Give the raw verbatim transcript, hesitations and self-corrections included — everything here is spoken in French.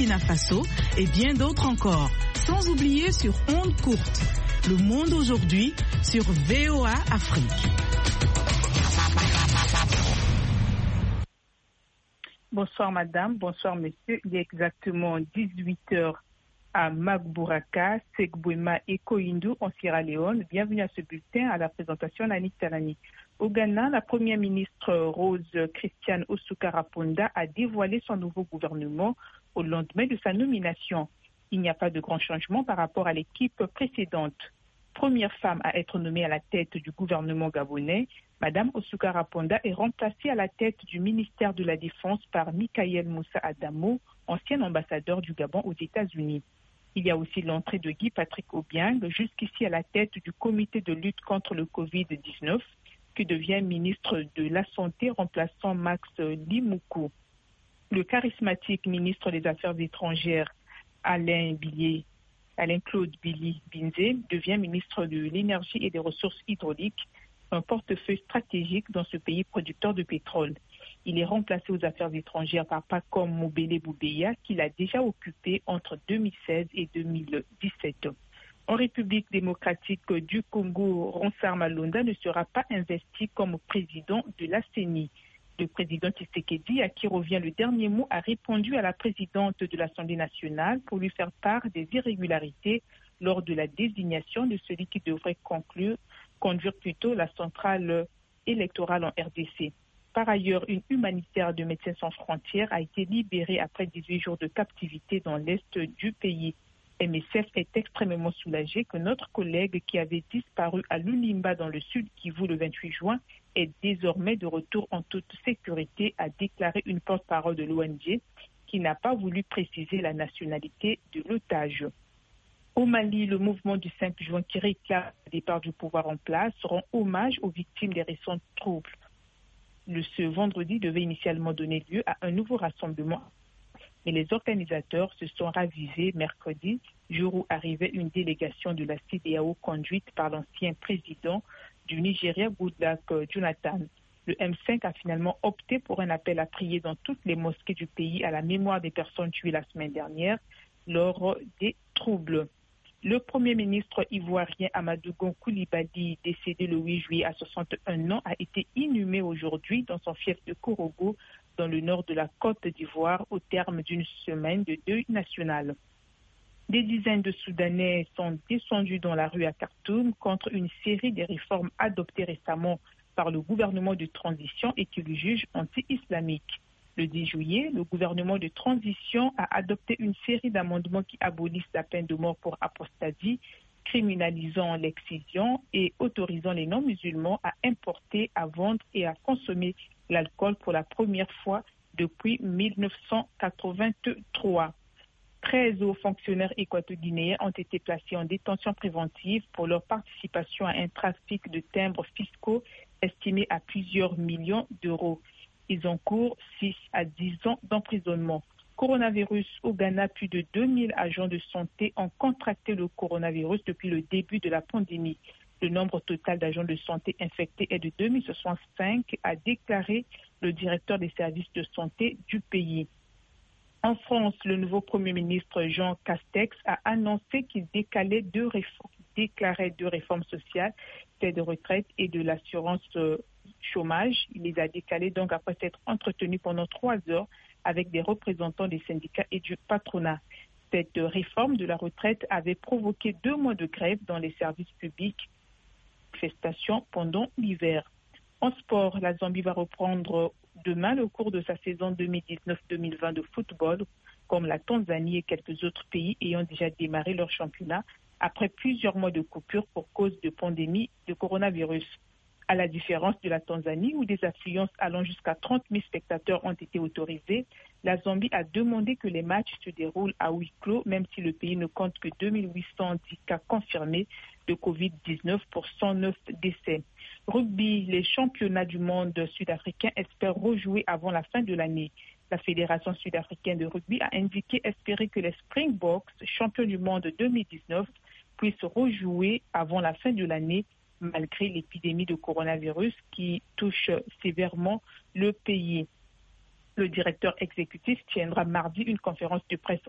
Burkina Faso et bien d'autres encore. Sans oublier sur Onde Courte. Le monde aujourd'hui sur V O A Afrique. Bonsoir madame, bonsoir monsieur. Il est exactement dix-huit heures à Magburaka, Segbouema et Koindou en Sierra Leone. Bienvenue à ce bulletin à la présentation d'Annick Talani. Au Ghana, la première ministre Rose Christiane Osuka-Raponda a dévoilé son nouveau gouvernement au lendemain de sa nomination. Il n'y a pas de grand changement par rapport à l'équipe précédente. Première femme à être nommée à la tête du gouvernement gabonais, Madame Osuka-Raponda est remplacée à la tête du ministère de la Défense par Michael Moussa Adamo, ancien ambassadeur du Gabon aux États-Unis. Il y a aussi l'entrée de Guy Patrick Obiang, jusqu'ici à la tête du comité de lutte contre le covid dix-neuf, qui devient ministre de la Santé remplaçant Max Limoukou. Le charismatique ministre des Affaires étrangères Alain Billier Alain-Claude Billy Binze devient ministre de l'Énergie et des Ressources hydrauliques, un portefeuille stratégique dans ce pays producteur de pétrole. Il est remplacé aux affaires étrangères par Pacom Mobele Boubeya, qu'il a déjà occupé entre deux mille seize et deux mille dix-sept. En République démocratique du Congo, Ronsard Malonda ne sera pas investi comme président de la C E N I. Le président Tshisekedi, à qui revient le dernier mot, a répondu à la présidente de l'Assemblée nationale pour lui faire part des irrégularités lors de la désignation de celui qui devrait conclure, conduire plutôt la centrale électorale en R D C. Par ailleurs, une humanitaire de Médecins sans frontières a été libérée après dix-huit jours de captivité dans l'est du pays. M S F est extrêmement soulagé que notre collègue qui avait disparu à Lulimba dans le sud Kivu le vingt-huit juin est désormais de retour en toute sécurité, a déclaré une porte-parole de l'O N G qui n'a pas voulu préciser la nationalité de l'otage. Au Mali, le mouvement du cinq juin qui réclame le départ du pouvoir en place rend hommage aux victimes des récents troubles. Le, ce vendredi devait initialement donner lieu à un nouveau rassemblement, mais les organisateurs se sont ravisés mercredi, jour où arrivait une délégation de la C E D E A O conduite par l'ancien président du Nigeria, Goodluck Jonathan. Le M cinq a finalement opté pour un appel à prier dans toutes les mosquées du pays à la mémoire des personnes tuées la semaine dernière lors des troubles. Le Premier ministre ivoirien Amadou Gon Coulibaly, décédé le huit juillet à soixante et un ans, a été inhumé aujourd'hui dans son fief de Korogo, dans le nord de la Côte d'Ivoire, au terme d'une semaine de deuil national. Des dizaines de Soudanais sont descendus dans la rue à Khartoum contre une série de réformes adoptées récemment par le gouvernement de transition et qu'ils jugent anti-islamiques. Le dix juillet, le gouvernement de transition a adopté une série d'amendements qui abolissent la peine de mort pour apostasie, criminalisant l'excision et autorisant les non-musulmans à importer, à vendre et à consommer l'alcool pour la première fois depuis mille neuf cent quatre-vingt-trois. treize hauts fonctionnaires équato-guinéens ont été placés en détention préventive pour leur participation à un trafic de timbres fiscaux estimé à plusieurs millions d'euros. Ils encourent six à dix ans d'emprisonnement. Coronavirus au Ghana, plus de deux mille agents de santé ont contracté le coronavirus depuis le début de la pandémie. Le nombre total d'agents de santé infectés est de deux mille soixante-cinq, a déclaré le directeur des services de santé du pays. En France, le nouveau Premier ministre Jean Castex a annoncé qu'il décalait deux réformes, déclarait deux réformes sociales, celle de retraite et de l'assurance chômage. Il les a décalées donc après s'être entretenu pendant trois heures avec des représentants des syndicats et du patronat. Cette réforme de la retraite avait provoqué deux mois de grève dans les services publics, manifestations pendant l'hiver. En sport, la Zambie va reprendre demain le cours de sa saison deux mille dix-neuf deux mille vingt de football, comme la Tanzanie et quelques autres pays ayant déjà démarré leur championnat après plusieurs mois de coupure pour cause de pandémie de coronavirus. À la différence de la Tanzanie, où des affluences allant jusqu'à trente mille spectateurs ont été autorisés, la Zambie a demandé que les matchs se déroulent à huis clos, même si le pays ne compte que deux mille huit cent dix cas confirmés de covid dix-neuf pour cent neuf décès. Rugby, les championnats du monde sud-africains espèrent rejouer avant la fin de l'année. La Fédération sud-africaine de rugby a indiqué espérer que les Springboks, champions du monde deux mille dix-neuf, puissent rejouer avant la fin de l'année, malgré l'épidémie de coronavirus qui touche sévèrement le pays. Le directeur exécutif tiendra mardi une conférence de presse